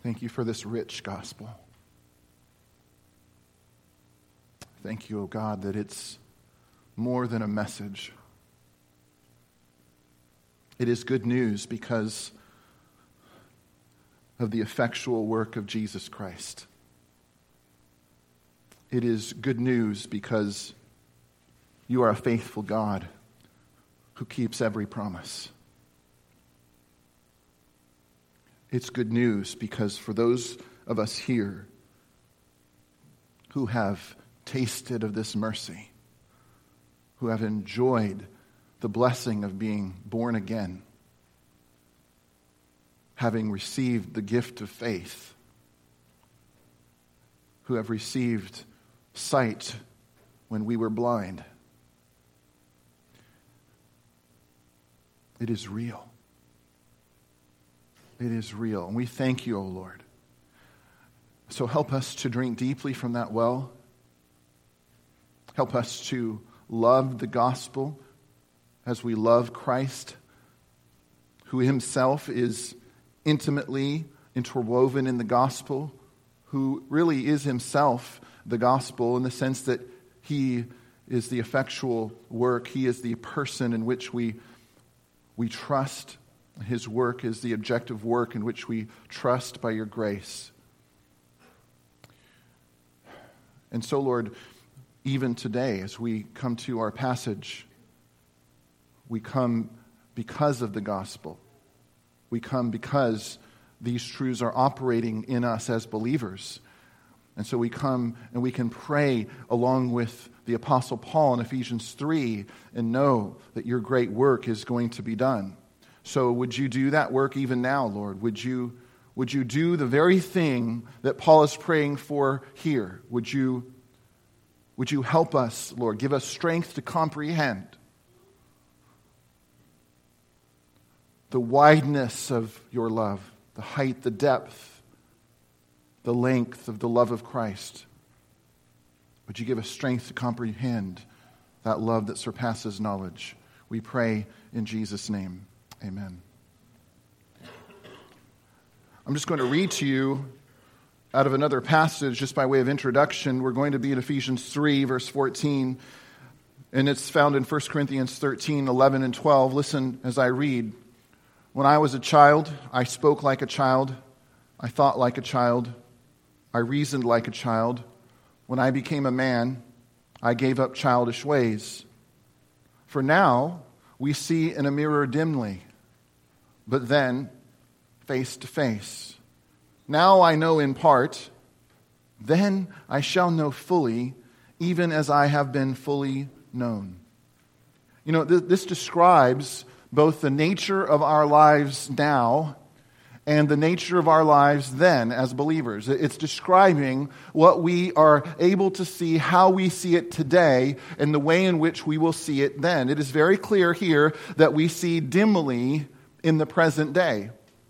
Thank you for this rich gospel. Thank you, O God, that it's more than a message. It is good news because of the effectual work of Jesus Christ. It is good news because you are a faithful God who keeps every promise. It's good news because for those of us here who have tasted of this mercy, who have enjoyed the blessing of being born again, having received the gift of faith, who have received sight when we were blind, it is real. It is real. And we thank you, O Lord. So help us to drink deeply from that well. Help us to love the gospel as we love Christ, who himself is intimately interwoven in the gospel, who really is himself the gospel in the sense that he is the effectual work. He is the person in which we trust. His work is the objective work in which we trust by your grace. And so, Lord, even today, as we come to our passage, we come because of the gospel. We come because these truths are operating in us as believers. And so we come and we can pray along with the Apostle Paul in Ephesians 3 and know that your great work is going to be done. So would you do that work even now, Lord? Would you do the very thing that Paul is praying for here? Would you help us, Lord? Give us strength to comprehend the wideness of your love, the height, the depth, the length of the love of Christ. Would you give us strength to comprehend that love that surpasses knowledge? We pray in Jesus' name. Amen. I'm just going to read to you out of another passage just by way of introduction. We're going to be in Ephesians 3, verse 14, and it's found in 1 Corinthians 13, 11, and 12. Listen as I read. When I was a child, I spoke like a child. I thought like a child. I reasoned like a child. When I became a man, I gave up childish ways. For now, we see in a mirror dimly, but then face to face. Now I know in part, then I shall know fully, even as I have been fully known. You know, this describes both the nature of our lives now and the nature of our lives then as believers. It's describing what we are able to see, how we see it today, and the way in which we will see it then. It is very clear here that we see dimly in the present day.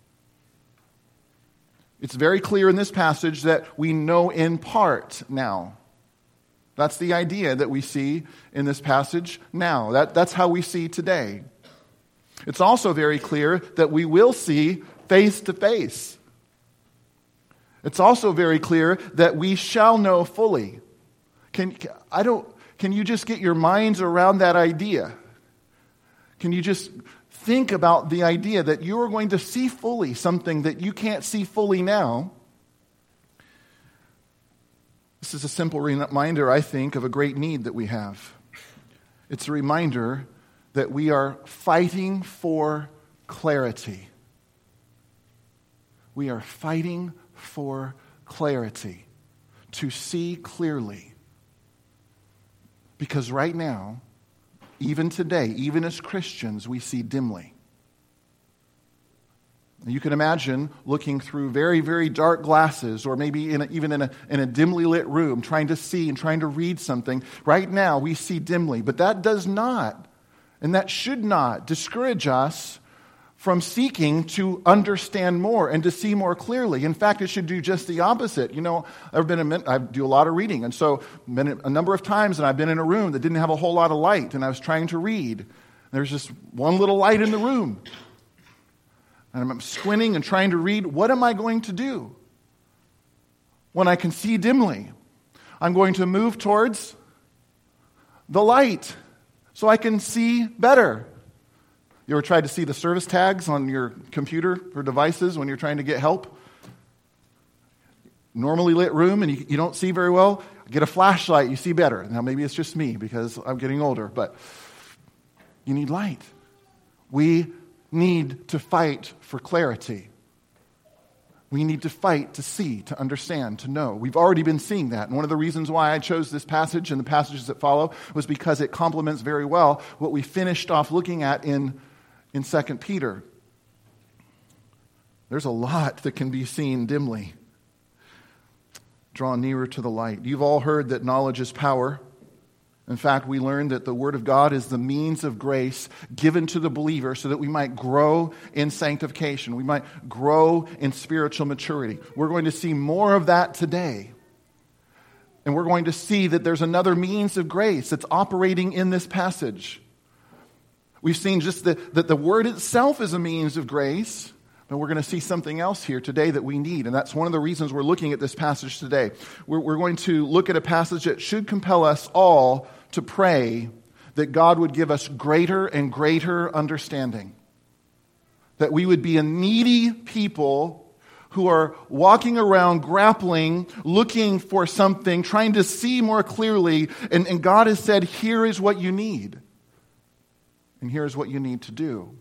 It's very clear in this passage that we know in part now. That's the idea that we see in this passage now. That's how we see today. It's also very clear that we will see face to face. It's also very clear that we shall know fully. Can you just get your minds around that idea? Can you just think about the idea that you are going to see fully something that you can't see fully now? This is a simple reminder, I think, of a great need that we have. It's a reminder that we are fighting for clarity. We are fighting for clarity, to see clearly. Because right now, even today, even as Christians, we see dimly. You can imagine looking through very, very dark glasses, or maybe even in a dimly lit room, trying to see and trying to read something. Right now, we see dimly. But that does not, and that should not, discourage us from seeking to understand more and to see more clearly. In fact, it should do just the opposite. You know, I do a lot of reading, and so been a number of times, and I've been in a room that didn't have a whole lot of light, and I was trying to read. There's just one little light in the room. And I'm squinting and trying to read. What am I going to do? when I can see dimly. I'm going to move towards the light so I can see better. You ever tried to see the service tags on your computer or devices when you're trying to get help? Normally lit room and you don't see very well. Get a flashlight, you see better. Now maybe it's just me because I'm getting older, but you need light. We need to fight for clarity. We need to fight to see, to understand, to know. We've already been seeing that. And one of the reasons why I chose this passage and the passages that follow was because it complements very well what we finished off looking at in 2 Peter. There's a lot that can be seen dimly. Draw nearer to the light. You've all heard that knowledge is power. In fact, we learned that the Word of God is the means of grace given to the believer so that we might grow in sanctification. We might grow in spiritual maturity. We're going to see more of that today. And we're going to see that there's another means of grace that's operating in this passage. We've seen just that the Word itself is a means of grace, but we're going to see something else here today that we need. And that's one of the reasons we're looking at this passage today. We're going to look at a passage that should compel us all to pray that God would give us greater and greater understanding. That we would be a needy people who are walking around, grappling, looking for something, trying to see more clearly. And God has said, here is what you need. And here's what you need to do.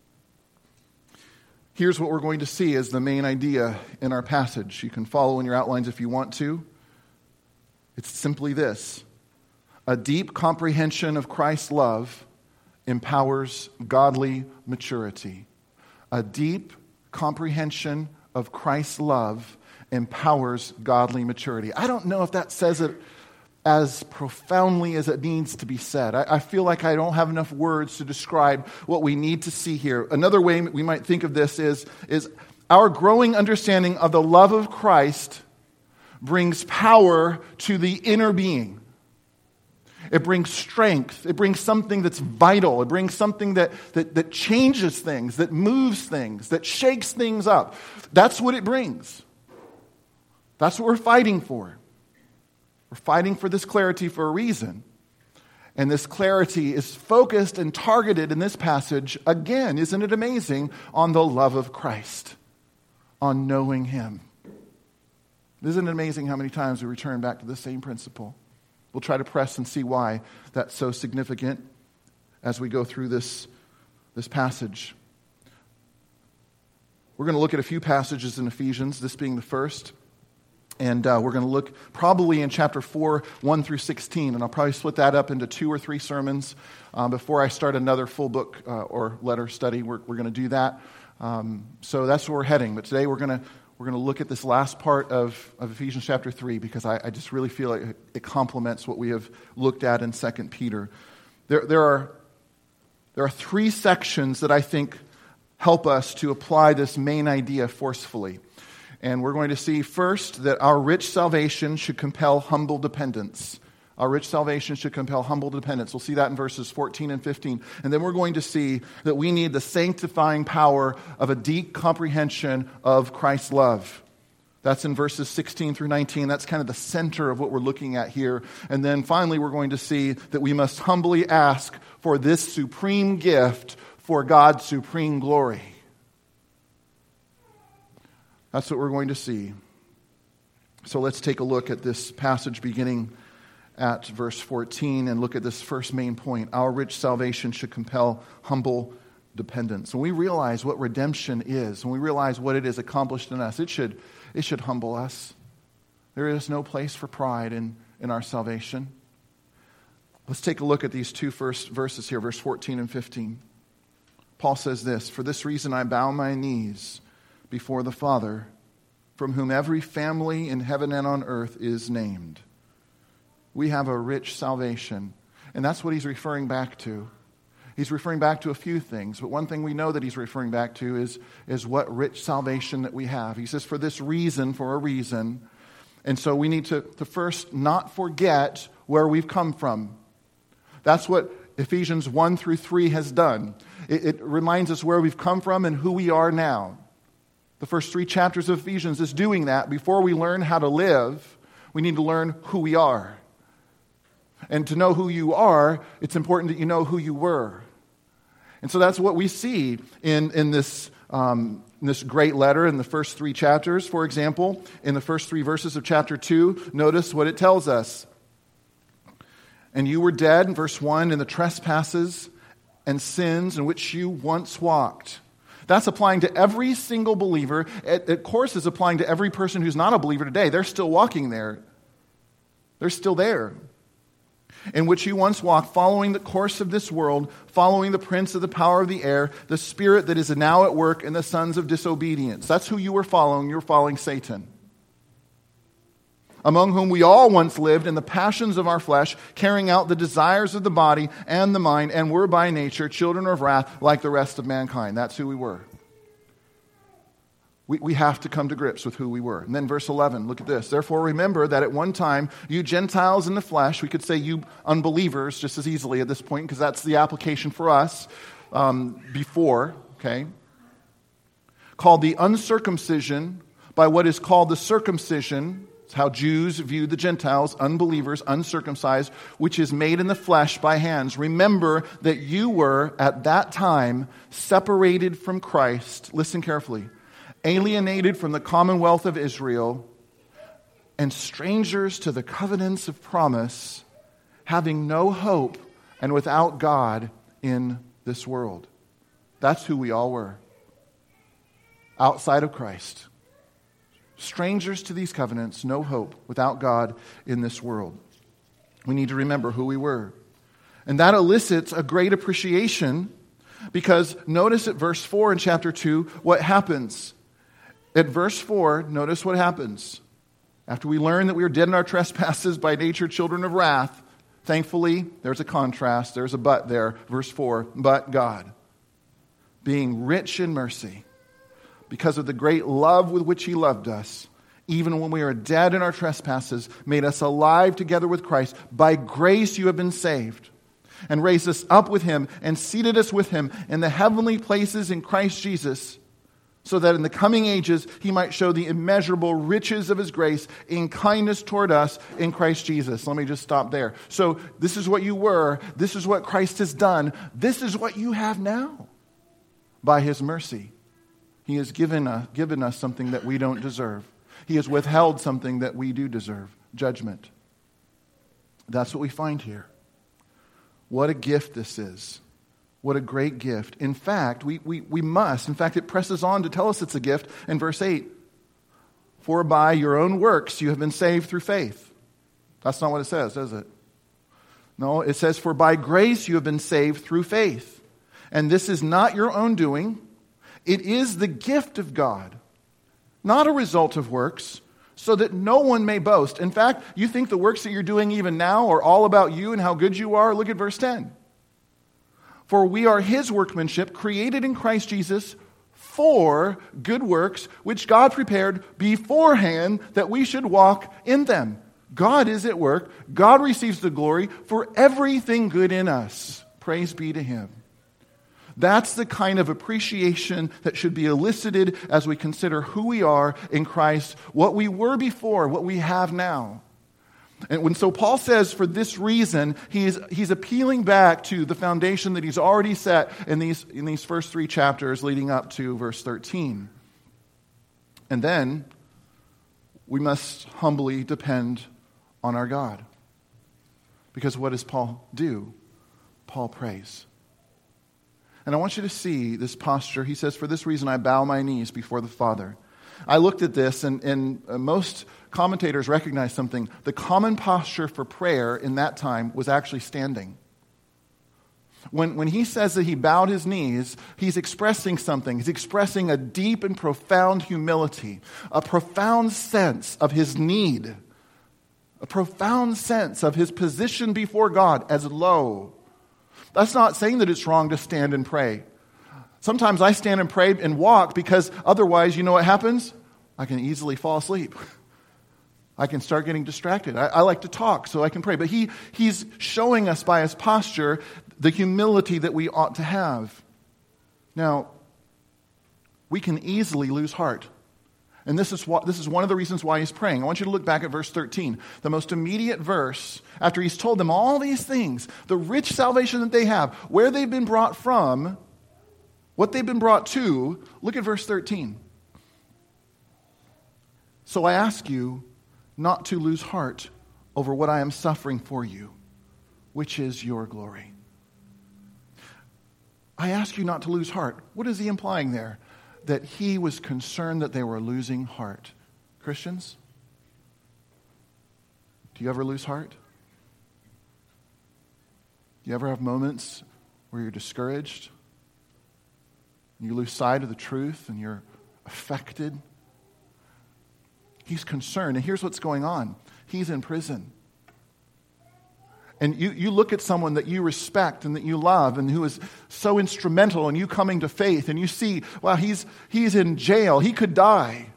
Here's what we're going to see as the main idea in our passage. You can follow in your outlines if you want to. It's simply this. A deep comprehension of Christ's love empowers godly maturity. A deep comprehension of Christ's love empowers godly maturity. I don't know if that says it as profoundly as it needs to be said. I feel like I don't have enough words to describe what we need to see here. Another way we might think of this is our growing understanding of the love of Christ brings power to the inner being. It brings strength. It brings something that's vital. It brings something that changes things, that moves things, that shakes things up. That's what it brings. That's what we're fighting for. We're fighting for this clarity for a reason. And this clarity is focused and targeted in this passage, again, isn't it amazing, on the love of Christ, on knowing Him. Isn't it amazing how many times we return back to the same principle? We'll try to press and see why that's so significant as we go through this passage. We're going to look at a few passages in Ephesians, this being the first. And we're going to look probably in chapter 4, 1 through 16. And I'll probably split that up into 2 or 3 sermons before I start another full book or letter study. We're going to do that. So that's where we're heading. But today we're going to look at this last part of Ephesians chapter 3 because I just really feel like it complements what we have looked at in 2 Peter. There are 3 sections that I think help us to apply this main idea forcefully. And we're going to see first that our rich salvation should compel humble dependence. Our rich salvation should compel humble dependence. We'll see that in verses 14 and 15. And then we're going to see that we need the sanctifying power of a deep comprehension of Christ's love. That's in verses 16 through 19. That's kind of the center of what we're looking at here. And then finally, we're going to see that we must humbly ask for this supreme gift for God's supreme glory. That's what we're going to see. So let's take a look at this passage beginning at verse 14 and look at this first main point. Our rich salvation should compel humble dependence. When we realize what redemption is, when we realize what it is accomplished in us, it should humble us. There is no place for pride in our salvation. Let's take a look at these 2 first verses here, verse 14 and 15. Paul says this, "For this reason I bow my knees before the Father, from whom every family in heaven and on earth is named." We have a rich salvation. And that's what he's referring back to. He's referring back to a few things. But one thing we know that he's referring back to is what rich salvation that we have. He says, for this reason, for a reason. And so we need to first not forget where we've come from. That's what Ephesians 1 through 3 has done. It reminds us where we've come from and who we are now. The first 3 chapters of Ephesians is doing that. Before we learn how to live, we need to learn who we are. And to know who you are, it's important that you know who you were. And so that's what we see in this great letter in the first 3 chapters. For example, in the first 3 verses of chapter 2, notice what it tells us. And you were dead, in verse 1, in the trespasses and sins in which you once walked. That's applying to every single believer. It, of course, is applying to every person who's not a believer today. They're still walking there. They're still there. In which you once walked, following the course of this world, following the prince of the power of the air, the spirit that is now at work in the sons of disobedience. That's who you were following. You were following Satan. Among whom we all once lived in the passions of our flesh, carrying out the desires of the body and the mind, and were by nature children of wrath like the rest of mankind. That's who we were. We have to come to grips with who we were. And then verse 11, look at this. Therefore remember that at one time, you Gentiles in the flesh, we could say you unbelievers just as easily at this point, because that's the application for us before, okay? Called the uncircumcision by what is called the circumcision. It's how Jews view the Gentiles, unbelievers, uncircumcised, which is made in the flesh by hands. Remember that you were at that time separated from Christ. Listen carefully. Alienated from the commonwealth of Israel, and strangers to the covenants of promise, having no hope and without God in this world. That's who we all were. Outside of Christ. Strangers to these covenants, no hope, without God in this world. We need to remember who we were. And that elicits a great appreciation, because notice at verse 4 in chapter 2 what happens. At verse 4, notice what happens. After we learn that we are dead in our trespasses, by nature children of wrath, thankfully, there's a contrast, there's a but there. Verse 4, but God, being rich in mercy, because of the great love with which He loved us, even when we were dead in our trespasses, made us alive together with Christ. By grace you have been saved, and raised us up with Him, and seated us with Him in the heavenly places in Christ Jesus, so that in the coming ages He might show the immeasurable riches of His grace in kindness toward us in Christ Jesus. Let me just stop there. So this is what you were. This is what Christ has done. This is what you have now. By His mercy, He has given us something that we don't deserve. He has withheld something that we do deserve, judgment. That's what we find here. What a gift this is. What a great gift. In fact, we must. In fact, it presses on to tell us it's a gift in verse 8. For by your own works you have been saved through faith. That's not what it says, does it? No, it says, for by grace you have been saved through faith. And this is not your own doing. It is the gift of God, not a result of works, so that no one may boast. In fact, you think the works that you're doing even now are all about you and how good you are? Look at verse 10. For we are His workmanship, created in Christ Jesus for good works, which God prepared beforehand that we should walk in them. God is at work. God receives the glory for everything good in us. Praise be to Him. That's the kind of appreciation that should be elicited as we consider who we are in Christ, what we were before, what we have now. And so Paul says for this reason, he's appealing back to the foundation that he's already set in these first 3 chapters leading up to verse 13. And then we must humbly depend on our God. Because what does Paul do? Paul prays. And I want you to see this posture. He says, for this reason I bow my knees before the Father. I looked at this, and most commentators recognize something. The common posture for prayer in that time was actually standing. When he says that he bowed his knees, he's expressing something. He's expressing a deep and profound humility, a profound sense of his need, a profound sense of his position before God as low. That's not saying that it's wrong to stand and pray. Sometimes I stand and pray and walk because otherwise, you know what happens? I can easily fall asleep. I can start getting distracted. I like to talk so I can pray. But he's showing us by his posture the humility that we ought to have. Now, we can easily lose heart. And this is one of the reasons why he's praying. I want you to look back at verse 13. The most immediate verse, after he's told them all these things, the rich salvation that they have, where they've been brought from, what they've been brought to, look at verse 13. So I ask you not to lose heart over what I am suffering for you, which is your glory. I ask you not to lose heart. What is he implying there? That he was concerned that they were losing heart. Christians, do you ever lose heart? Do you ever have moments where you're discouraged? You lose sight of the truth and you're affected? He's concerned. And here's what's going on. He's in prison. And you look at someone that you respect and that you love and who is so instrumental in you coming to faith, and you see, wow, he's in jail. He could die.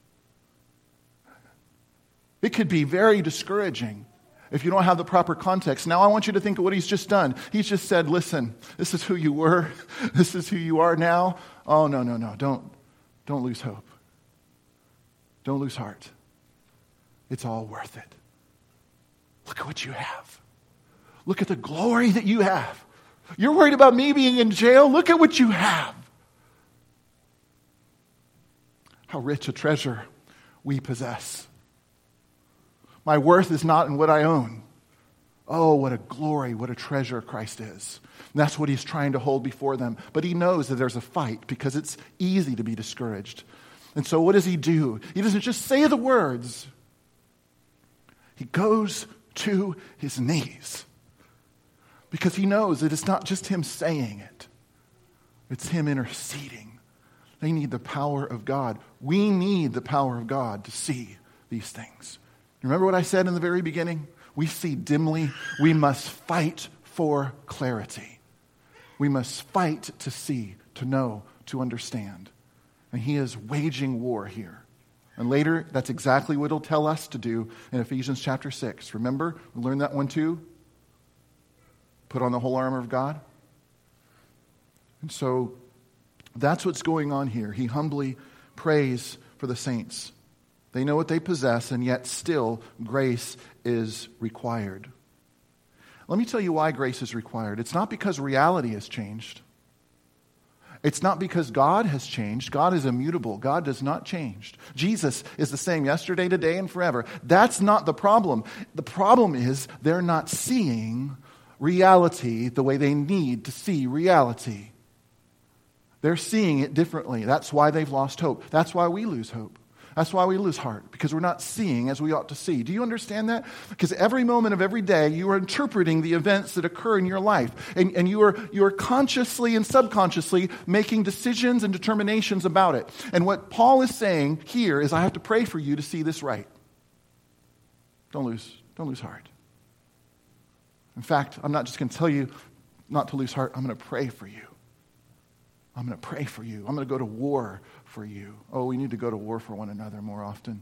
It could be very discouraging if you don't have the proper context. Now I want you to think of what he's just done. He's just said, listen, this is who you were. This is who you are now. Oh, no. Don't lose hope. Don't lose heart. It's all worth it. Look at what you have. Look at the glory that you have. You're worried about me being in jail? Look at what you have. How rich a treasure we possess. My worth is not in what I own. Oh, what a glory, what a treasure Christ is. And that's what he's trying to hold before them. But he knows that there's a fight because it's easy to be discouraged. And so what does he do? He doesn't just say the words. He goes to his knees. Because he knows that it's not just him saying it. It's him interceding. They need the power of God. We need the power of God to see these things. Remember what I said in the very beginning? We see dimly. We must fight for clarity. We must fight to see, to know, to understand. And he is waging war here. And later, that's exactly what he'll tell us to do in Ephesians chapter 6. Remember? We learned that one too. Put on the whole armor of God. And so that's what's going on here. He humbly prays for the saints. They know what they possess, and yet still grace is required. Let me tell you why grace is required. It's not because reality has changed. It's not because God has changed. God is immutable. God does not change. Jesus is the same yesterday, today, and forever. That's not the problem. The problem is they're not seeing reality the way they need to see reality. They're seeing it differently. That's why they've lost hope. That's why we lose hope. That's why we lose heart, because we're not seeing as we ought to see. Do you understand that? Because every moment of every day, you are interpreting the events that occur in your life. And you are consciously and subconsciously making decisions and determinations about it. And what Paul is saying here is, I have to pray for you to see this right. Don't lose heart. In fact, I'm not just going to tell you not to lose heart. I'm going to pray for you. I'm going to pray for you. I'm going to go to war for you. Oh, we need to go to war for one another more often,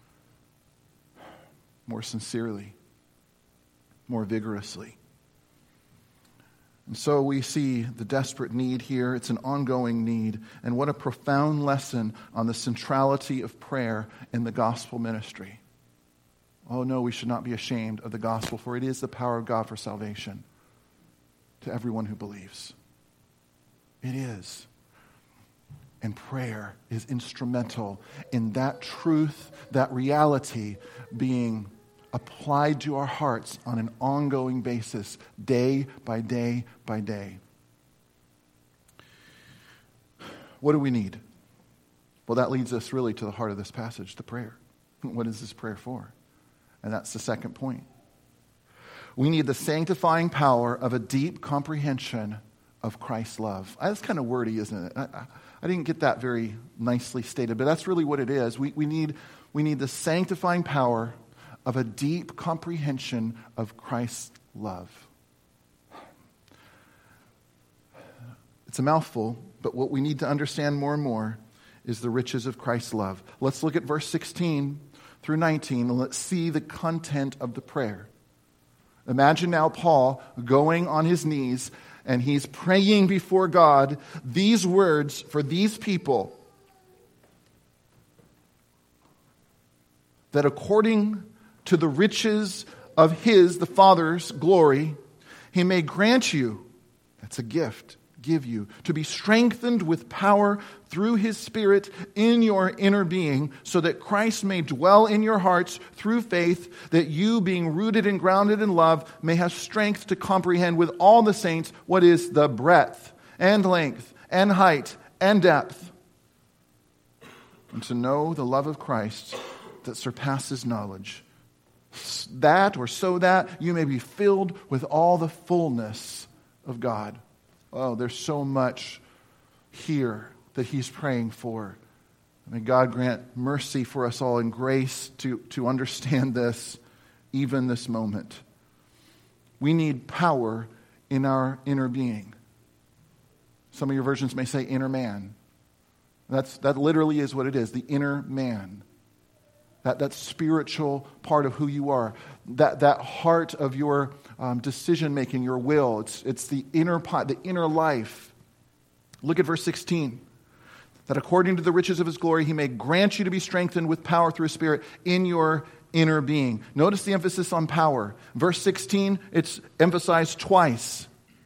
more sincerely, more vigorously. And so we see the desperate need here. It's an ongoing need. And what a profound lesson on the centrality of prayer in the gospel ministry. Oh no, we should not be ashamed of the gospel, for it is the power of God for salvation to everyone who believes. It is. And prayer is instrumental in that truth, that reality being applied to our hearts on an ongoing basis, day by day by day. What do we need? Well, that leads us really to the heart of this passage, the prayer. What is this prayer for? And that's the second point. We need the sanctifying power of a deep comprehension of Christ's love. That's kind of wordy, isn't it? I didn't get that very nicely stated, but that's really what it is. We need the sanctifying power of a deep comprehension of Christ's love. It's a mouthful, but what we need to understand more and more is the riches of Christ's love. Let's look at verse 16 through 19, and let's see the content of the prayer. Imagine now Paul going on his knees, and he's praying before God these words for these people. that according to the riches of his, the Father's glory, he may grant you, that's a gift, give you, to be strengthened with power through his Spirit in your inner being, so that Christ may dwell in your hearts through faith, that you, being rooted and grounded in love, may have strength to comprehend with all the saints what is the breadth and length and height and depth, and to know the love of Christ that surpasses knowledge, that or so that you may be filled with all the fullness of God. Oh, there's so much here that he's praying for. May God grant mercy for us all and grace to understand this, even this moment. We need power in our inner being. Some of your versions may say inner man. That literally is what it is, the inner man. That spiritual part of who you are. That heart of your decision-making, your will. It's the inner part, the inner life. Look at verse 16. That according to the riches of his glory, he may grant you to be strengthened with power through his Spirit in your inner being. Notice the emphasis on power. Verse 16, it's emphasized twice.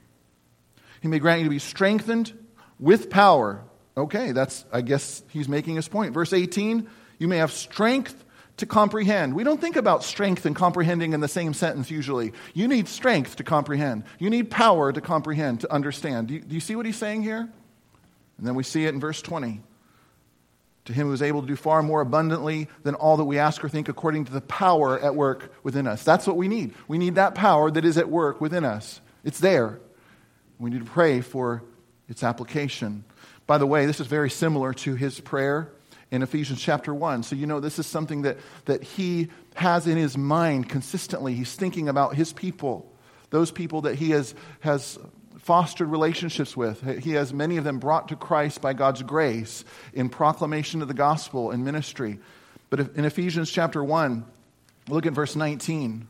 He may grant you to be strengthened with power. Okay, I guess he's making his point. Verse 18, you may have strength to comprehend. We don't think about strength and comprehending in the same sentence usually. You need strength to comprehend. You need power to comprehend, to understand. Do you see what he's saying here? And then we see it in verse 20. To him who is able to do far more abundantly than all that we ask or think, according to the power at work within us. That's what we need. We need that power that is at work within us. It's there. We need to pray for its application. By the way, this is very similar to his prayer in Ephesians chapter 1. So this is something that he has in his mind consistently. He's thinking about his people, those people that he has fostered relationships with. He has many of them brought to Christ by God's grace in proclamation of the gospel and ministry. But in Ephesians chapter 1, look at verse 19.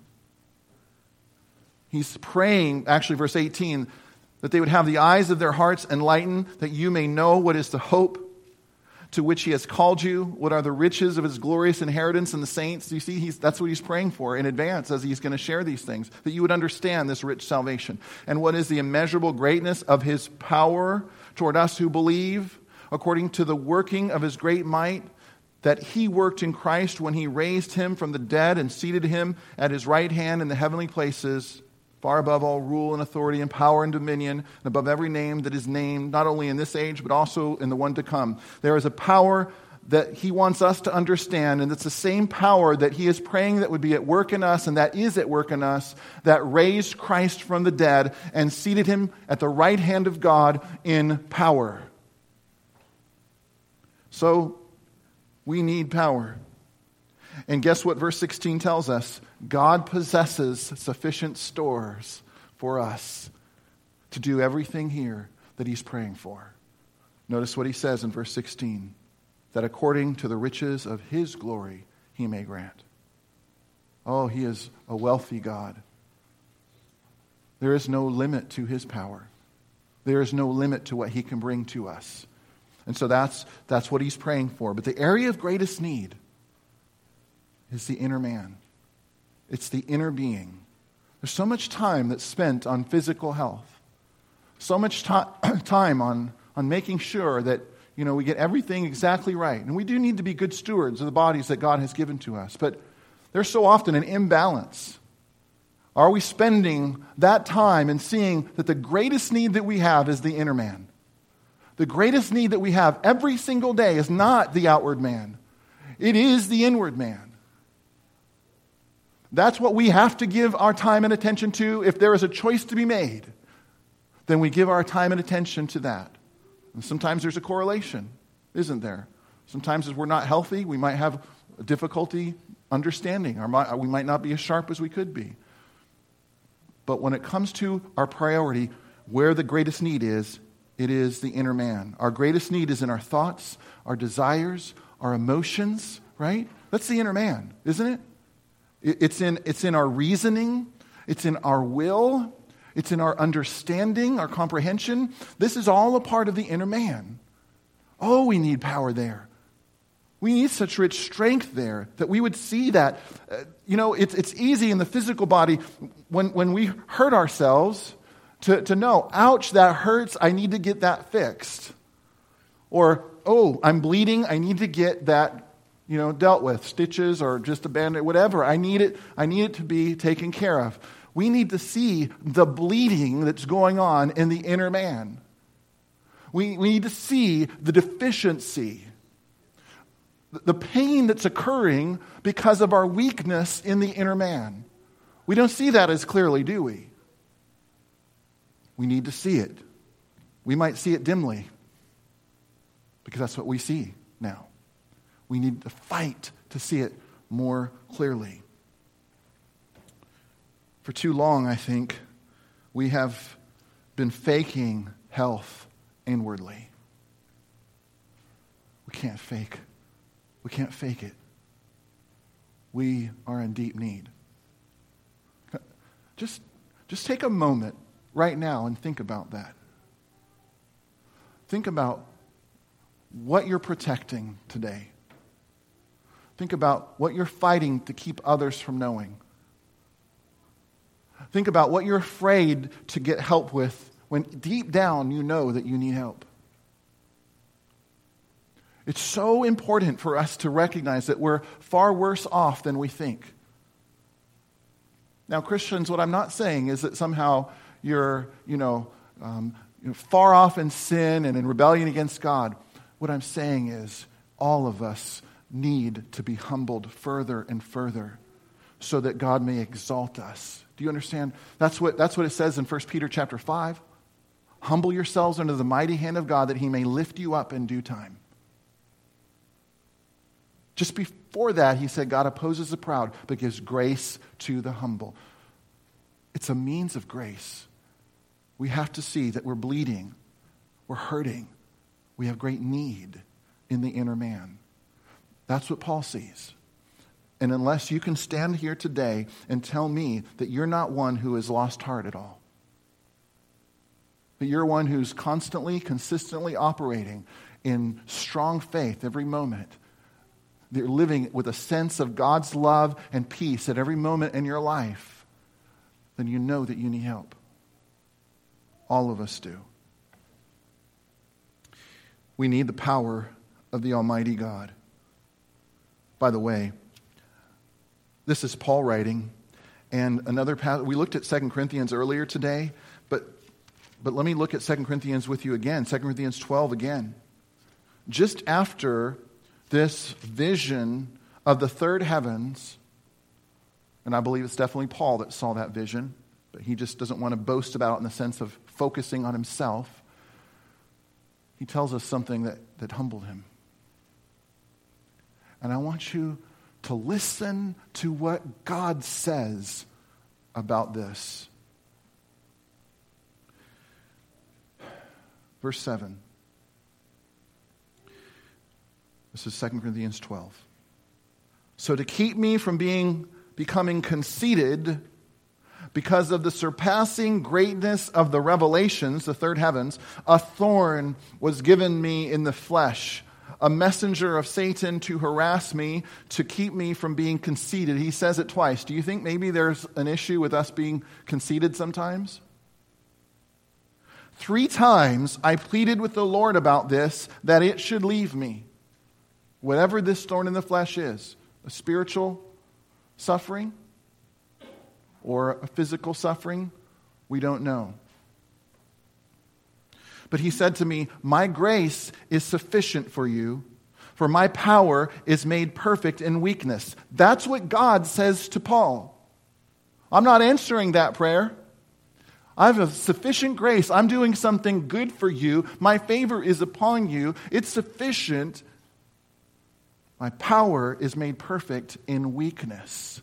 He's praying, actually verse 18, that they would have the eyes of their hearts enlightened, that you may know what is the hope to which he has called you, what are the riches of his glorious inheritance in the saints. You see, that's what he's praying for in advance as he's going to share these things, that you would understand this rich salvation. And what is the immeasurable greatness of his power toward us who believe, according to the working of his great might, that he worked in Christ when he raised him from the dead and seated him at his right hand in the heavenly places, far above all rule and authority and power and dominion, and above every name that is named, not only in this age, but also in the one to come. There is a power that he wants us to understand, and it's the same power that he is praying that would be at work in us, and that is at work in us, that raised Christ from the dead and seated him at the right hand of God in power. So, we need power. And guess what verse 16 tells us? God possesses sufficient stores for us to do everything here that he's praying for. Notice what he says in verse 16, that according to the riches of his glory he may grant. Oh, he is a wealthy God. There is no limit to his power. There is no limit to what he can bring to us. And so that's what he's praying for. But the area of greatest need is the inner man. It's the inner being. There's so much time that's spent on physical health. So much time on making sure that we get everything exactly right. And we do need to be good stewards of the bodies that God has given to us. But there's so often an imbalance. Are we spending that time and seeing that the greatest need that we have is the inner man? The greatest need that we have every single day is not the outward man. It is the inward man. That's what we have to give our time and attention to. If there is a choice to be made, then we give our time and attention to that. And sometimes there's a correlation, isn't there? Sometimes as we're not healthy, we might have difficulty understanding. We might not be as sharp as we could be. But when it comes to our priority, where the greatest need is, it is the inner man. Our greatest need is in our thoughts, our desires, our emotions, right? That's the inner man, isn't it? It's in our reasoning. It's in our will. It's in our understanding, our comprehension. This is all a part of the inner man. Oh, we need power there. We need such rich strength there that we would see that. It's easy in the physical body when we hurt ourselves to know, ouch, that hurts, I need to get that fixed. Or, oh, I'm bleeding, I need to get that, dealt with, stitches or just a band-aid, whatever. I need it to be taken care of. We need to see the bleeding that's going on in the inner man. We need to see the deficiency, the pain that's occurring because of our weakness in the inner man. We don't see that as clearly, do we? We need to see it. We might see it dimly because that's what we see now. We need to fight to see it more clearly. For too long, I think, we have been faking health inwardly. We can't fake it. We are in deep need. Just take a moment right now and think about that. Think about what you're protecting today. Think about what you're fighting to keep others from knowing. Think about what you're afraid to get help with when deep down you know that you need help. It's so important for us to recognize that we're far worse off than we think. Now, Christians, what I'm not saying is that somehow you're, far off in sin and in rebellion against God. What I'm saying is all of us need to be humbled further and further so that God may exalt us. Do you understand? That's what it says in 1 Peter chapter 5. Humble yourselves under the mighty hand of God that he may lift you up in due time. Just before that, he said, God opposes the proud, but gives grace to the humble. It's a means of grace. We have to see that we're bleeding, we're hurting, we have great need in the inner man. That's what Paul sees. And unless you can stand here today and tell me that you're not one who has lost heart at all, that you're one who's constantly, consistently operating in strong faith every moment, that you're living with a sense of God's love and peace at every moment in your life, then you know that you need help. All of us do. We need the power of the Almighty God. By the way, this is Paul writing, and another passage. We looked at 2 Corinthians earlier today, but let me look at 2 Corinthians with you again, 2 Corinthians 12 again. Just after this vision of the third heavens, and I believe it's definitely Paul that saw that vision, but he just doesn't want to boast about it in the sense of focusing on himself. He tells us something that humbled him. And I want you to listen to what God says about this. Verse 7. This is 2 Corinthians 12. So to keep me from becoming conceited because of the surpassing greatness of the revelations, the third heavens, a thorn was given me in the flesh, a messenger of Satan to harass me, to keep me from being conceited. He says it twice. Do you think maybe there's an issue with us being conceited sometimes? 3 times I pleaded with the Lord about this, that it should leave me. Whatever this thorn in the flesh is, a spiritual suffering or a physical suffering, we don't know. But he said to me, my grace is sufficient for you, for my power is made perfect in weakness. That's what God says to Paul. I'm not answering that prayer. I have a sufficient grace. I'm doing something good for you. My favor is upon you. It's sufficient. My power is made perfect in weakness.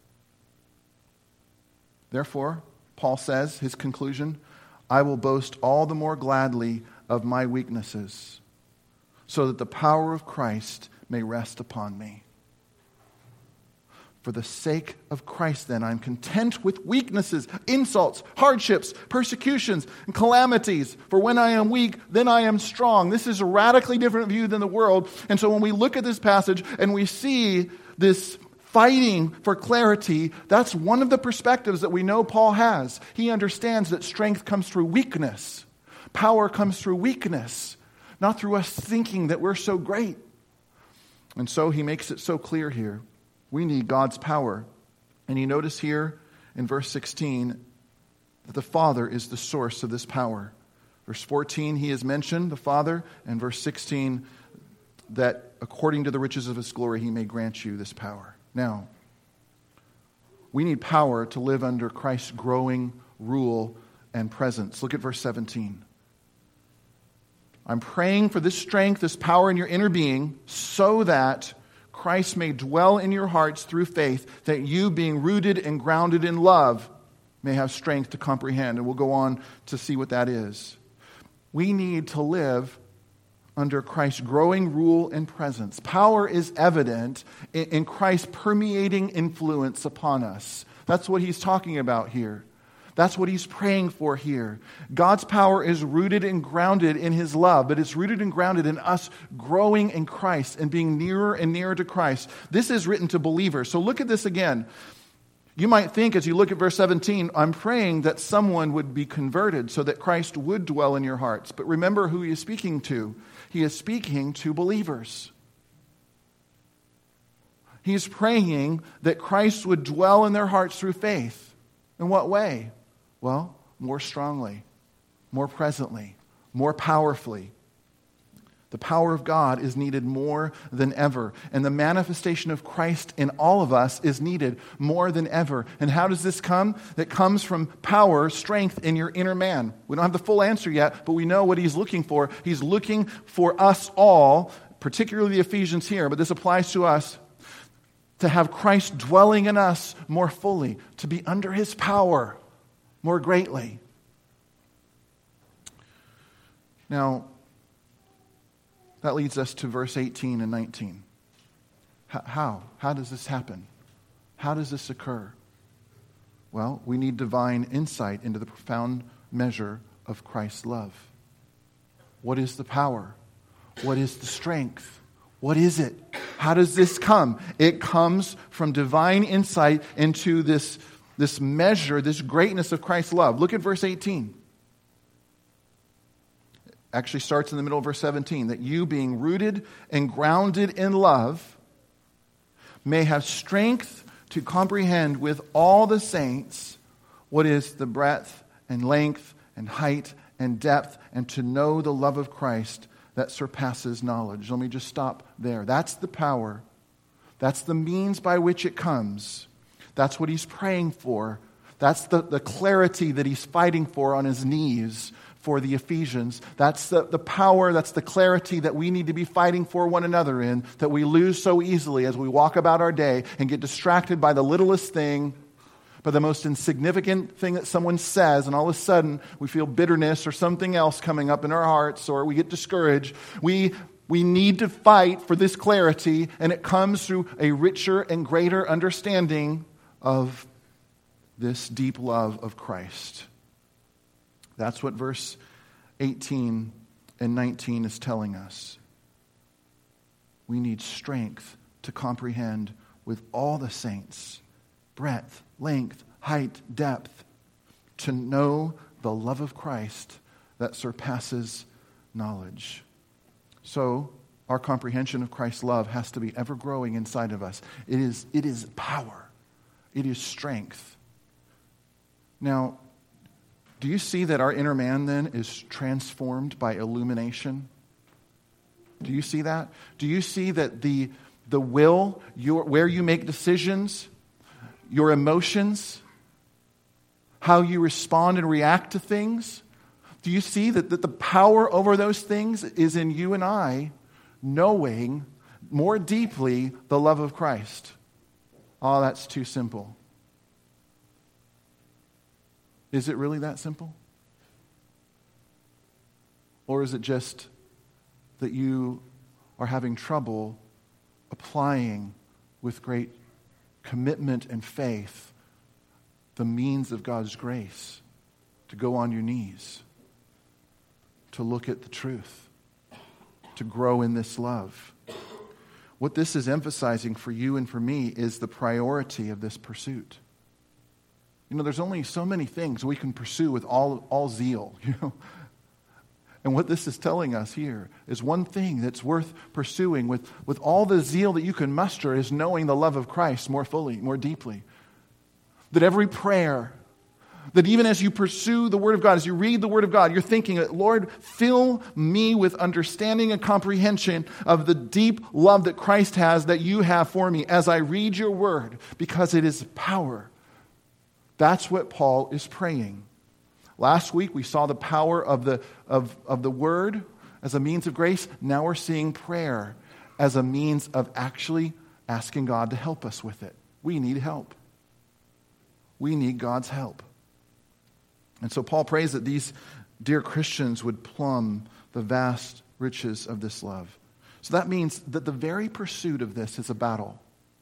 Therefore, Paul says, his conclusion, I will boast all the more gladly of my weaknesses, so that the power of Christ may rest upon me. For the sake of Christ, then, I'm content with weaknesses, insults, hardships, persecutions, and calamities. For when I am weak, then I am strong. This is a radically different view than the world. And so when we look at this passage and we see this fighting for clarity, that's one of the perspectives that we know Paul has. He understands that strength comes through weakness. Power comes through weakness, not through us thinking that we're so great. And so he makes it so clear here. We need God's power. And you notice here in verse 16 that the Father is the source of this power. Verse 14, he is mentioned, the Father. And verse 16, that according to the riches of his glory, he may grant you this power. Now, we need power to live under Christ's growing rule and presence. Look at verse 17. I'm praying for this strength, this power in your inner being, so that Christ may dwell in your hearts through faith, that you, being rooted and grounded in love, may have strength to comprehend. And we'll go on to see what that is. We need to live under Christ's growing rule and presence. Power is evident in Christ's permeating influence upon us. That's what he's talking about here. That's what he's praying for here. God's power is rooted and grounded in his love, but it's rooted and grounded in us growing in Christ and being nearer and nearer to Christ. This is written to believers. So look at this again. You might think as you look at verse 17, I'm praying that someone would be converted so that Christ would dwell in your hearts. But remember who he is speaking to. He is speaking to believers. He is praying that Christ would dwell in their hearts through faith. In what way? Well, more strongly, more presently, more powerfully. The power of God is needed more than ever. And the manifestation of Christ in all of us is needed more than ever. And how does this come? That comes from power, strength in your inner man. We don't have the full answer yet, but we know what he's looking for. He's looking for us all, particularly the Ephesians here, but this applies to us, to have Christ dwelling in us more fully, to be under his power more greatly. Now, that leads us to verse 18 and 19. How? How does this happen? How does this occur? Well, we need divine insight into the profound measure of Christ's love. What is the power? What is the strength? What is it? How does this come? It comes from divine insight into this measure, this greatness of Christ's love. Look at verse 18. Actually starts in the middle of verse 17. That you, being rooted and grounded in love, may have strength to comprehend with all the saints what is the breadth and length and height and depth, and to know the love of Christ that surpasses knowledge. Let me just stop there. That's the power. That's the means by which it comes. That's what he's praying for. That's the clarity that he's fighting for on his knees for the Ephesians. That's the power, that's the clarity that we need to be fighting for one another in, that we lose so easily as we walk about our day and get distracted by the littlest thing, by the most insignificant thing that someone says, and all of a sudden we feel bitterness or something else coming up in our hearts, or we get discouraged. We need to fight for this clarity, and it comes through a richer and greater understanding of this deep love of Christ. That's what verse 18 and 19 is telling us. We need strength to comprehend with all the saints, breadth, length, height, depth, to know the love of Christ that surpasses knowledge. So, our comprehension of Christ's love has to be ever growing inside of us. It is power. It is strength. Now, do you see that our inner man then is transformed by illumination? Do you see that? Do you see that the will, where you make decisions, your emotions, how you respond and react to things, do you see that the power over those things is in you and I knowing more deeply the love of Christ? Oh, that's too simple. Is it really that simple? Or is it just that you are having trouble applying with great commitment and faith, the means of God's grace, to go on your knees, to look at the truth, to grow in this love. What this is emphasizing for you and for me is the priority of this pursuit. You know, there's only so many things we can pursue with all zeal, you know. And what this is telling us here is one thing that's worth pursuing with all the zeal that you can muster is knowing the love of Christ more fully, more deeply. That every prayer, that even as you pursue the Word of God, as you read the Word of God, you're thinking, Lord, fill me with understanding and comprehension of the deep love that Christ has, that you have for me as I read your Word, because it is power. That's what Paul is praying. Last week we saw the power of the Word as a means of grace. Now we're seeing prayer as a means of actually asking God to help us with it. We need help. We need God's help. And so Paul prays that these dear Christians would plumb the vast riches of this love. So that means that the very pursuit of this is a battle.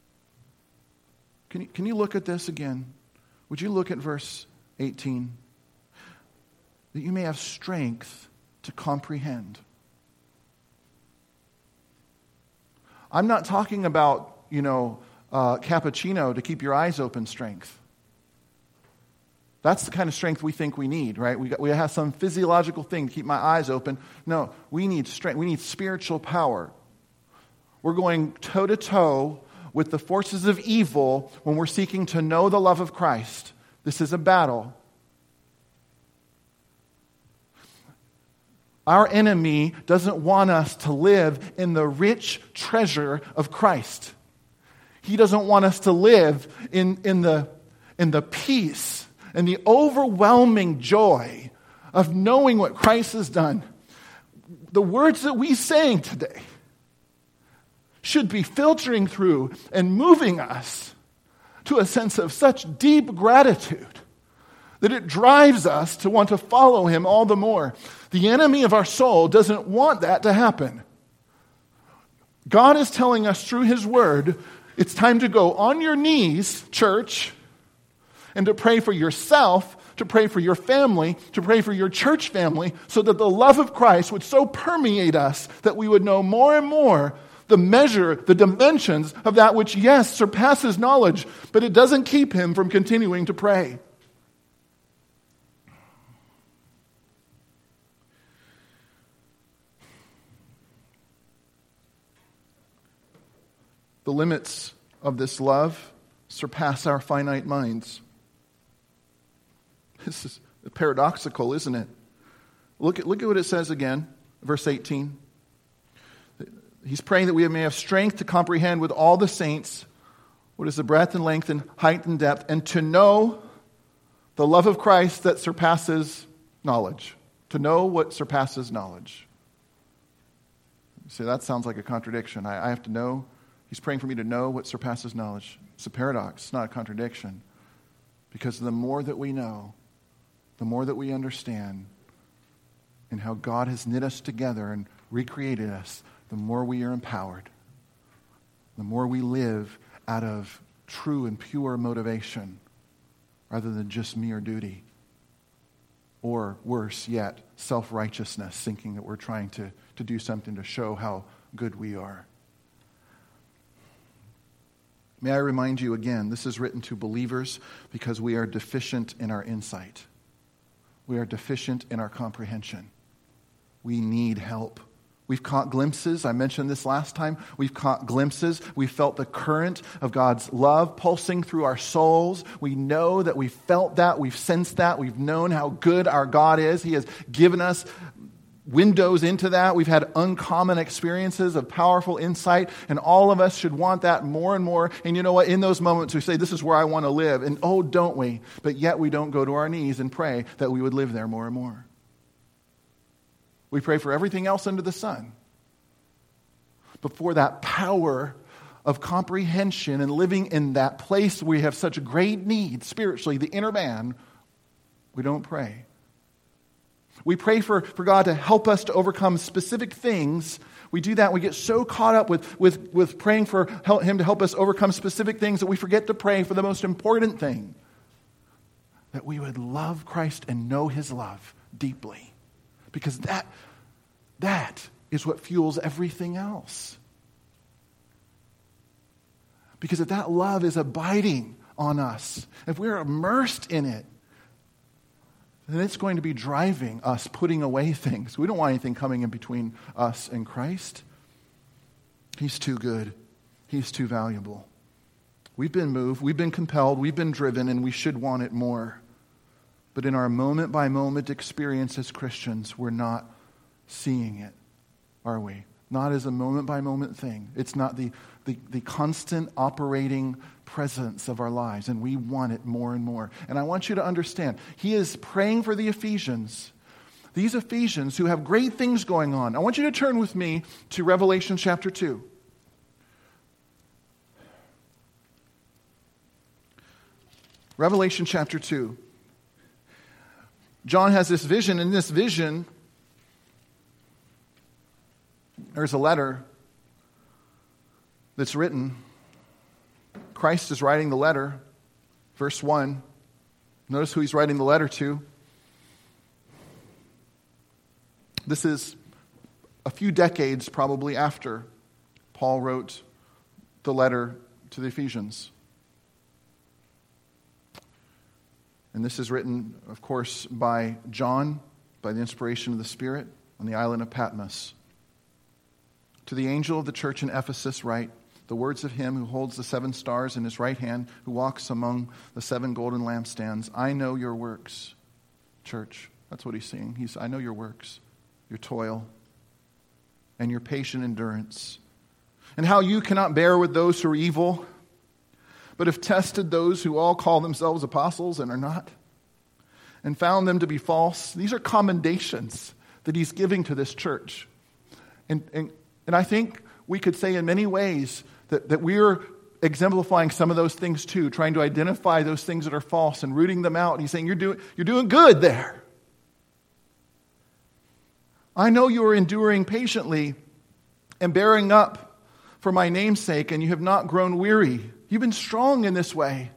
Can you look at this again? Would you look at verse 18? That you may have strength to comprehend. I'm not talking about, cappuccino to keep your eyes open strength. That's the kind of strength we think we need, right? We have some physiological thing to keep my eyes open. No, we need strength. We need spiritual power. We're going toe-to-toe with the forces of evil when we're seeking to know the love of Christ. This is a battle. Our enemy doesn't want us to live in the rich treasure of Christ. He doesn't want us to live in the peace and the overwhelming joy of knowing what Christ has done. The words that we sang today should be filtering through and moving us to a sense of such deep gratitude that it drives us to want to follow him all the more. The enemy of our soul doesn't want that to happen. God is telling us through his word, it's time to go on your knees, church, and to pray for yourself, to pray for your family, to pray for your church family, so that the love of Christ would so permeate us that we would know more and more the measure, the dimensions of that which, yes, surpasses knowledge, but it doesn't keep him from continuing to pray. The limits of this love surpass our finite minds. This is paradoxical, isn't it? Look at what it says again, verse 18. He's praying that we may have strength to comprehend with all the saints what is the breadth and length and height and depth, and to know the love of Christ that surpasses knowledge. To know what surpasses knowledge. See, that sounds like a contradiction. I have to know. He's praying for me to know what surpasses knowledge. It's a paradox. It's not a contradiction. Because the more that we know, the more that we understand, and how God has knit us together and recreated us, the more we are empowered. The more we live out of true and pure motivation rather than just mere duty. Or worse yet, self-righteousness, thinking that we're trying to do something to show how good we are. May I remind you again, this is written to believers because we are deficient in our insight. We are deficient in our comprehension. We need help. We've caught glimpses. I mentioned this last time. We've caught glimpses. We felt the current of God's love pulsing through our souls. We know that we felt that. We've sensed that. We've known how good our God is. He has given us windows into that. We've had uncommon experiences of powerful insight, and all of us should want that more and more. And you know what? In those moments we say, this is where I want to live. And oh, don't we? But yet we don't go to our knees and pray that we would live there more and more. We pray for everything else under the sun. But for that power of comprehension and living in that place where we have such a great need spiritually, the inner man, we don't pray. We pray for God to help us to overcome specific things We do that. We get so caught up with praying for Him to help us overcome specific things that we forget to pray for the most important thing. That we would love Christ and know His love deeply. Because that is what fuels everything else. Because if that love is abiding on us, if we're immersed in it, then it's going to be driving us, putting away things. We don't want anything coming in between us and Christ. He's too good. He's too valuable. We've been moved, we've been compelled, we've been driven, and we should want it more. But in our moment-by-moment experience as Christians, we're not seeing it, are we? Not as a moment-by-moment thing. It's not the constant operating presence of our lives, and we want it more and more. And I want you to understand, he is praying for the Ephesians. These Ephesians who have great things going on. I want you to turn with me to Revelation chapter 2. Revelation chapter 2. John has this vision. In this vision, there's a letter that's written. Christ is writing the letter. Verse 1. Notice who he's writing the letter to. This is a few decades probably after Paul wrote the letter to the Ephesians. And this is written, of course, by John, by the inspiration of the Spirit, on the island of Patmos. To the angel of the church in Ephesus write, the words of him who holds the 7 stars in his right hand, who walks among the 7 golden lampstands. I know your works, church. That's what he's saying. I know your works, your toil, and your patient endurance, and how you cannot bear with those who are evil, but have tested those who all call themselves apostles and are not, and found them to be false. These are commendations that he's giving to this church. And I think we could say in many ways that we're exemplifying some of those things too, trying to identify those things that are false and rooting them out. And he's saying, you're doing good there. I know you are enduring patiently and bearing up for my name's sake, and you have not grown weary. You've been strong in this way.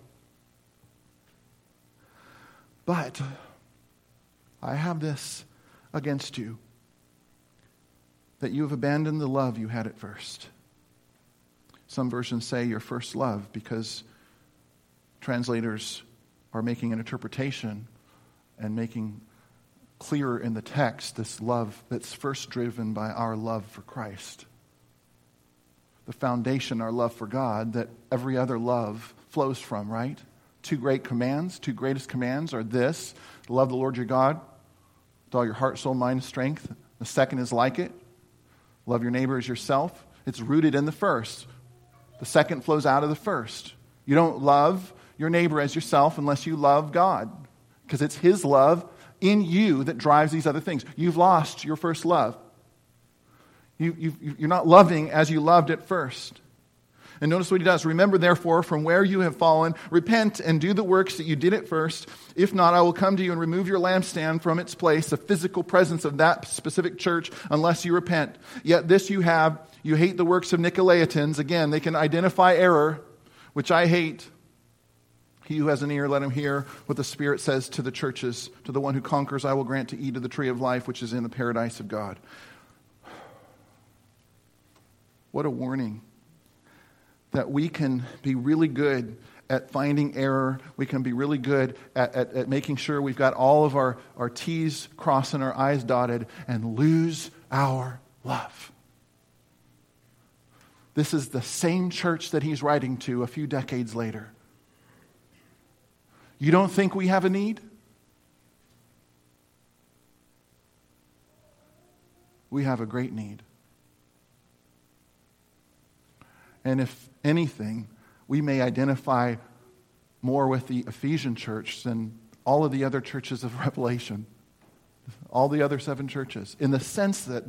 But I have this against you, that you have abandoned the love you had at first. Some versions say your first love, because translators are making an interpretation and making clearer in the text this love that's first driven by our love for Christ. The foundation, our love for God, that every other love flows from, right? 2 greatest commands are this: love the Lord your God with all your heart, soul, mind, and strength. The second is like it: love your neighbor as yourself. It's rooted in the first. The second flows out of the first. You don't love your neighbor as yourself unless you love God, because it's his love in you that drives these other things. You've lost your first love. You're not loving as you loved at first. And notice what he does. Remember, therefore, from where you have fallen, repent and do the works that you did at first. If not, I will come to you and remove your lampstand from its place, the physical presence of that specific church, unless you repent. Yet this you have, you hate the works of Nicolaitans. Again, they can identify error, which I hate. He who has an ear, let him hear what the Spirit says to the churches. To the one who conquers, I will grant to eat of the tree of life, which is in the paradise of God. What a warning. That we can be really good at finding error. We can be really good at making sure we've got all of our T's crossed and our I's dotted, and lose our love. This is the same church that he's writing to a few decades later. You don't think we have a need? We have a great need. And if anything, we may identify more with the Ephesian church than all of the other churches of Revelation, all the other 7 churches, in the sense that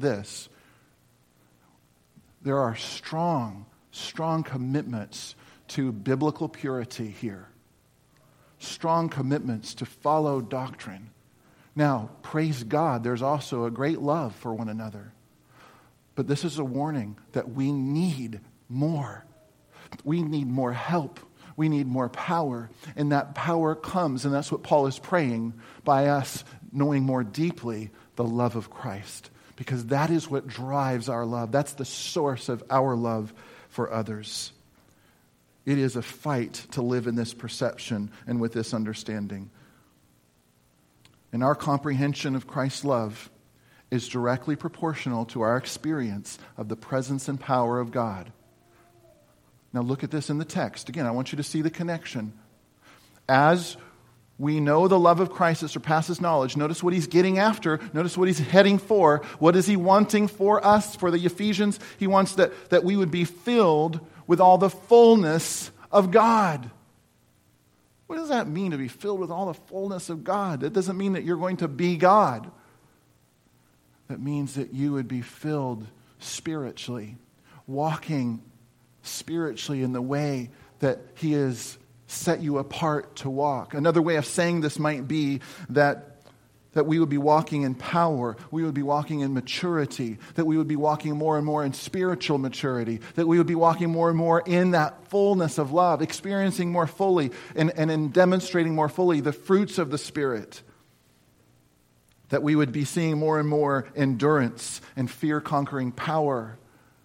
there are strong commitments to biblical purity here. Strong commitments to follow doctrine. Now, praise God, there's also a great love for one another. But this is a warning that we need more. We need more help. We need more power. And that power comes, and that's what Paul is praying, by us knowing more deeply the love of Christ. Because that is what drives our love. That's the source of our love for others. It is a fight to live in this perception and with this understanding. And our comprehension of Christ's love is directly proportional to our experience of the presence and power of God. Now look at this in the text. Again, I want you to see the connection. As we know the love of Christ that surpasses knowledge, notice what he's getting after. Notice what he's heading for. What is he wanting for us, for the Ephesians? He wants that we would be filled with all the fullness of God. What does that mean, to be filled with all the fullness of God? That doesn't mean that you're going to be God. That means that you would be filled spiritually, walking spiritually in the way that he has set you apart to walk. Another way of saying this might be that we would be walking in power, we would be walking in maturity, that we would be walking more and more in spiritual maturity, that we would be walking more and more in that fullness of love, experiencing more fully and in demonstrating more fully the fruits of the Spirit. That we would be seeing more and more endurance and fear-conquering power,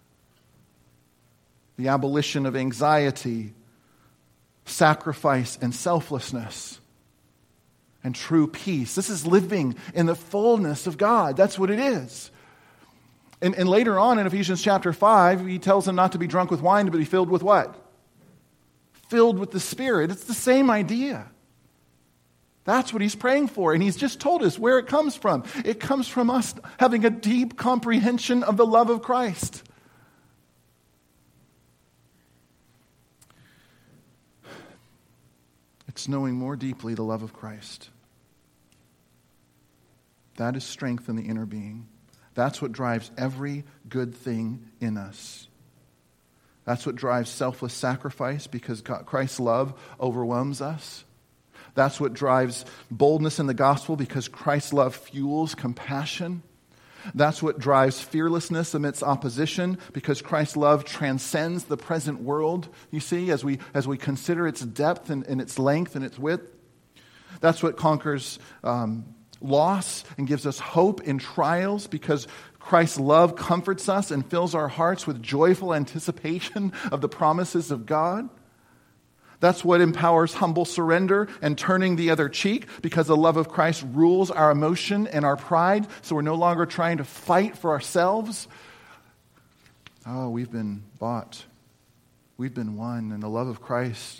the abolition of anxiety, sacrifice and selflessness, and true peace. This is living in the fullness of God. That's what it is. And later on in Ephesians chapter 5, he tells them not to be drunk with wine, but be filled with what? Filled with the Spirit. It's the same idea. That's what he's praying for. And he's just told us where it comes from. It comes from us having a deep comprehension of the love of Christ. It's knowing more deeply the love of Christ. That is strength in the inner being. That's what drives every good thing in us. That's what drives selfless sacrifice, because Christ's love overwhelms us. That's what drives boldness in the gospel, because Christ's love fuels compassion. That's what drives fearlessness amidst opposition, because Christ's love transcends the present world, you see, as we consider its depth and its length and its width. That's what conquers loss and gives us hope in trials, because Christ's love comforts us and fills our hearts with joyful anticipation of the promises of God. That's what empowers humble surrender and turning the other cheek, because the love of Christ rules our emotion and our pride, so we're no longer trying to fight for ourselves. Oh, we've been bought. We've been won, and the love of Christ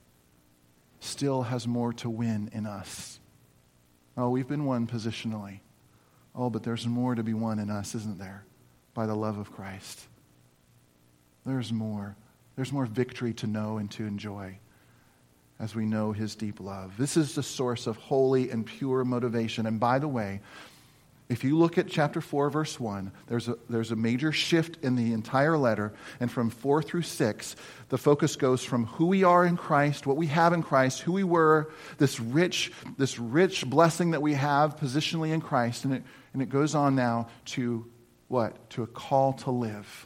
still has more to win in us. Oh, we've been won positionally. Oh, but there's more to be won in us, isn't there? By the love of Christ. There's more. There's more victory to know and to enjoy as we know his deep love. This is the source of holy and pure motivation. And by the way, if you look at chapter 4, verse 1, there's a major shift in the entire letter. And from 4 through 6, the focus goes from who we are in Christ, what we have in Christ, who we were, this rich blessing that we have positionally in Christ. And it goes on now to what? To a call to live.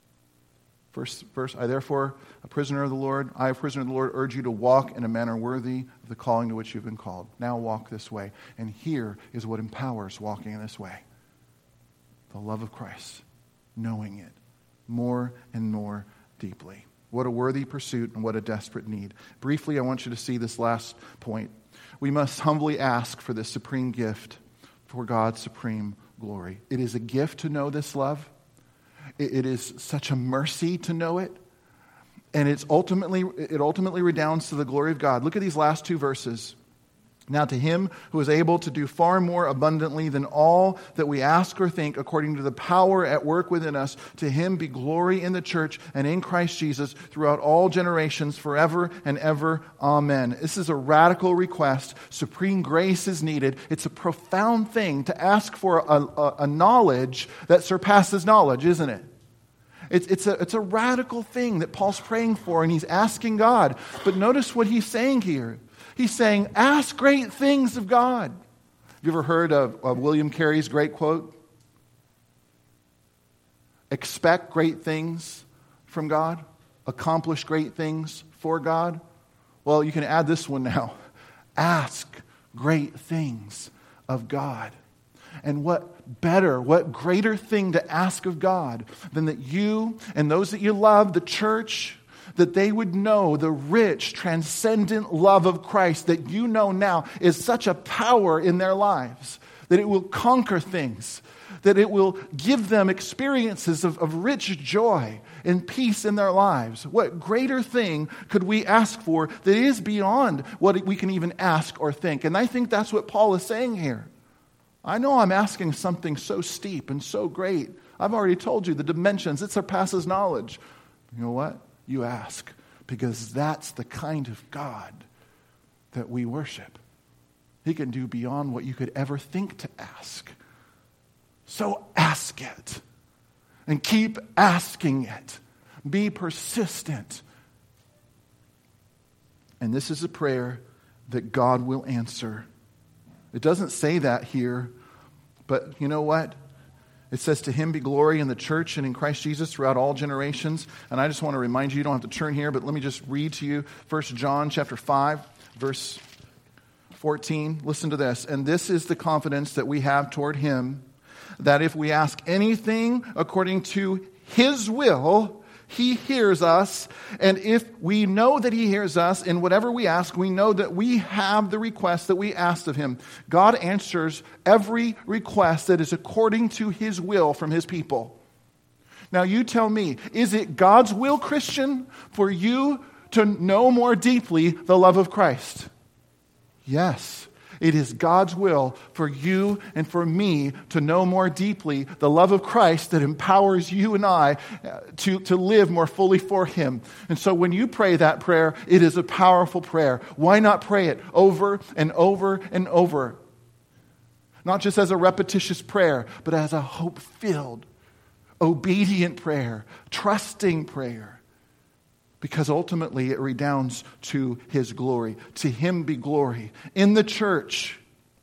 First verse, I therefore, a prisoner of the Lord, urge you to walk in a manner worthy of the calling to which you've been called. Now walk this way. And here is what empowers walking in this way. The love of Christ, knowing it more and more deeply. What a worthy pursuit and what a desperate need. Briefly, I want you to see this last point. We must humbly ask for this supreme gift, for God's supreme glory. It is a gift to know this love. It is such a mercy to know it. And it ultimately redounds to the glory of God. Look at these last two verses. Now to him who is able to do far more abundantly than all that we ask or think, according to the power at work within us, to him be glory in the church and in Christ Jesus throughout all generations, forever and ever. Amen. This is a radical request. Supreme grace is needed. It's a profound thing to ask for a knowledge that surpasses knowledge, isn't it? It's a radical thing that Paul's praying for, and he's asking God. But notice what he's saying here. He's saying, ask great things of God. Have you ever heard of William Carey's great quote? expect great things from God, accomplish great things for God? Well, you can add this one now. Ask great things of God. And what greater thing to ask of God than that you and those that you love, the church, that they would know the rich, transcendent love of Christ that you know now is such a power in their lives, that it will conquer things, that it will give them experiences of rich joy and peace in their lives. What greater thing could we ask for that is beyond what we can even ask or think? And I think that's what Paul is saying here. I know I'm asking something so steep and so great. I've already told you the dimensions. It surpasses knowledge. You know what? You ask, because that's the kind of God that we worship. He can do beyond what you could ever think to ask. So ask it, and keep asking it. Be persistent. And this is a prayer that God will answer. It doesn't say that here, but you know what? It says, to him be glory in the church and in Christ Jesus throughout all generations. And I just want to remind you, you don't have to turn here, but let me just read to you 1 John chapter 5, verse 14. Listen to this. And this is the confidence that we have toward him, that if we ask anything according to his will, he hears us. And if we know that he hears us in whatever we ask, we know that we have the request that we asked of him. God answers every request that is according to his will from his people. Now you tell me, is it God's will, Christian, for you to know more deeply the love of Christ? Yes. It is God's will for you and for me to know more deeply the love of Christ that empowers you and I to live more fully for him. And so when you pray that prayer, it is a powerful prayer. Why not pray it over and over and over? Not just as a repetitious prayer, but as a hope-filled, obedient prayer, trusting prayer. Because ultimately it redounds to his glory. To him be glory in the church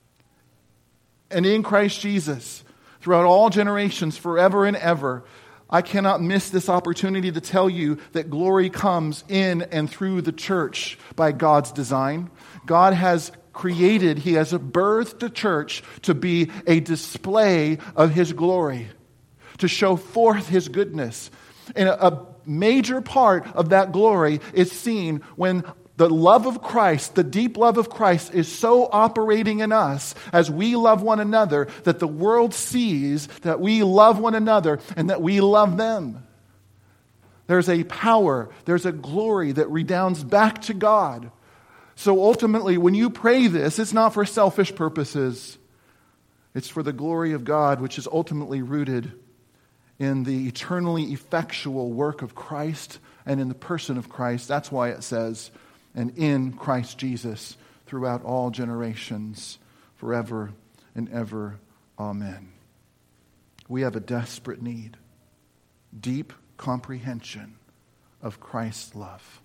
and in Christ Jesus throughout all generations, forever and ever. I cannot miss this opportunity to tell you that glory comes in and through the church by God's design. God has created, he has birthed the church to be a display of his glory, to show forth his goodness. And a major part of that glory is seen when the love of Christ, the deep love of Christ, is so operating in us as we love one another that the world sees that we love one another and that we love them. There's a power, there's a glory that redounds back to God. So ultimately, when you pray this, it's not for selfish purposes. It's for the glory of God, which is ultimately rooted in the eternally effectual work of Christ and in the person of Christ. That's why it says, and in Christ Jesus throughout all generations, forever and ever. Amen. We have a desperate need, deep comprehension of Christ's love.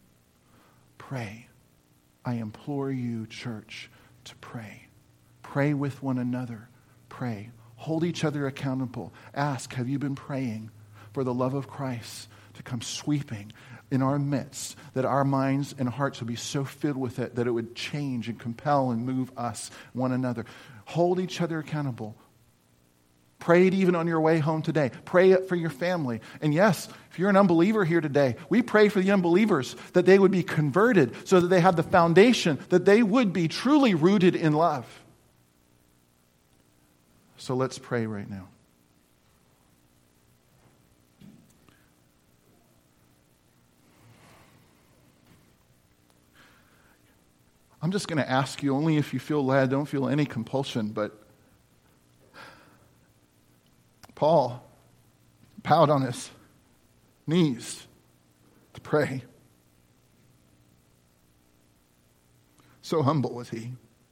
Pray. I implore you, church, to pray. Pray with one another. Pray. Hold each other accountable. Ask, have you been praying for the love of Christ to come sweeping in our midst, that our minds and hearts would be so filled with it that it would change and compel and move us, one another. Hold each other accountable. Pray it even on your way home today. Pray it for your family. And yes, if you're an unbeliever here today, we pray for the unbelievers that they would be converted so that they have the foundation, that they would be truly rooted in love. So let's pray right now. I'm just going to ask you, only if you feel led, don't feel any compulsion, but Paul bowed on his knees to pray. So humble was he.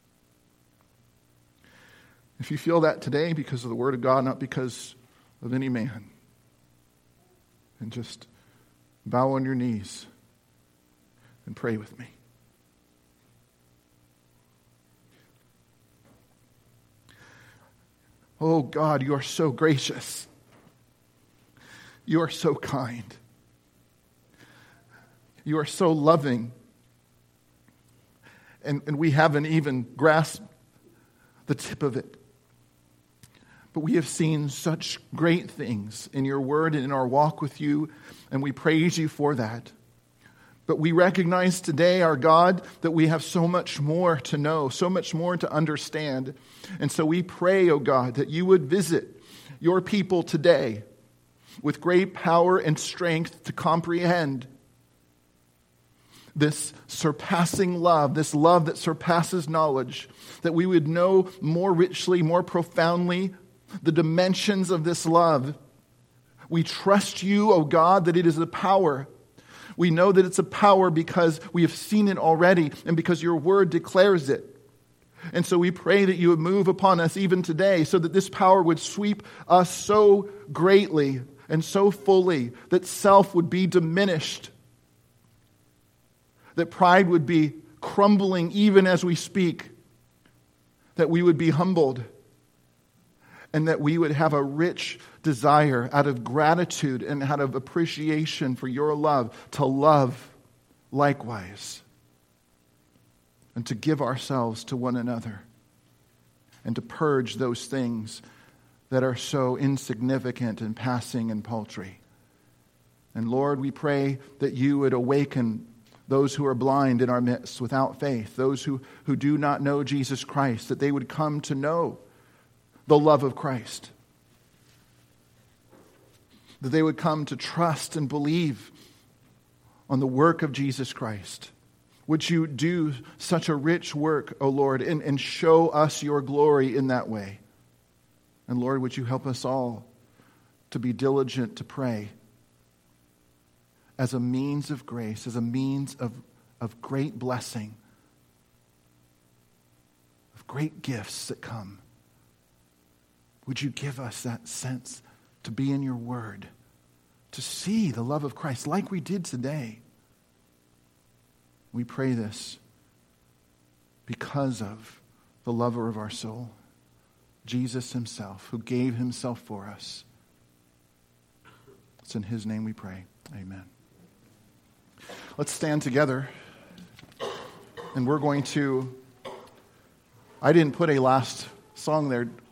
If you feel that today because of the Word of God, not because of any man, and just bow on your knees and pray with me. Oh God, you are so gracious. You are so kind. You are so loving. And we haven't even grasped the tip of it. But we have seen such great things in your word and in our walk with you, and we praise you for that. But we recognize today, our God, that we have so much more to know, so much more to understand. And so we pray, O God, that you would visit your people today with great power and strength to comprehend this surpassing love, this love that surpasses knowledge, that we would know more richly, more profoundly the dimensions of this love. We trust you, O God, that it is a power. We know that it's a power because we have seen it already and because your word declares it. And so we pray that you would move upon us even today so that this power would sweep us so greatly and so fully that self would be diminished, that pride would be crumbling even as we speak, that we would be humbled, and that we would have a rich desire out of gratitude and out of appreciation for your love to love likewise and to give ourselves to one another and to purge those things that are so insignificant and passing and paltry. And Lord, we pray that you would awaken those who are blind in our midst without faith, those who do not know Jesus Christ, that they would come to know the love of Christ, that they would come to trust and believe on the work of Jesus Christ. Would you do such a rich work, O Lord, and show us your glory in that way? And Lord, would you help us all to be diligent to pray as a means of grace, as a means of great blessing, of great gifts that come. Would you give us that sense to be in your word, to see the love of Christ like we did today? We pray this because of the lover of our soul, Jesus himself, who gave himself for us. It's in his name we pray. Amen. Let's stand together, and we're going to... I didn't put a last song there.